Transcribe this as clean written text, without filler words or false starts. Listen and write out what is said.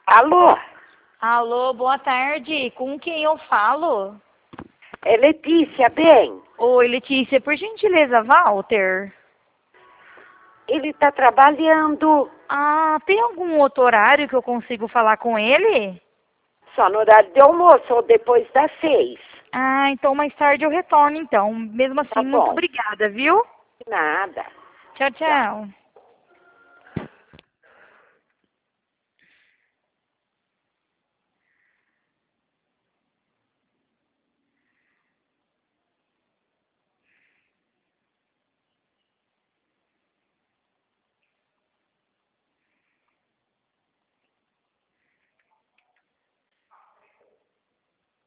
Alô? Alô, boa tarde. Com quem eu falo? É Letícia, bem? Oi, Letícia. Por gentileza, Walter? Ele tá trabalhando Ah, tem algum outro horário que eu consigo falar com ele? só no horário de almoço ou depois das 6. Ah, então mais tarde eu retorno, então. Mesmo Tá assim, muito bom. obrigada, viu? Nada. Tchau, Tchau. tchau.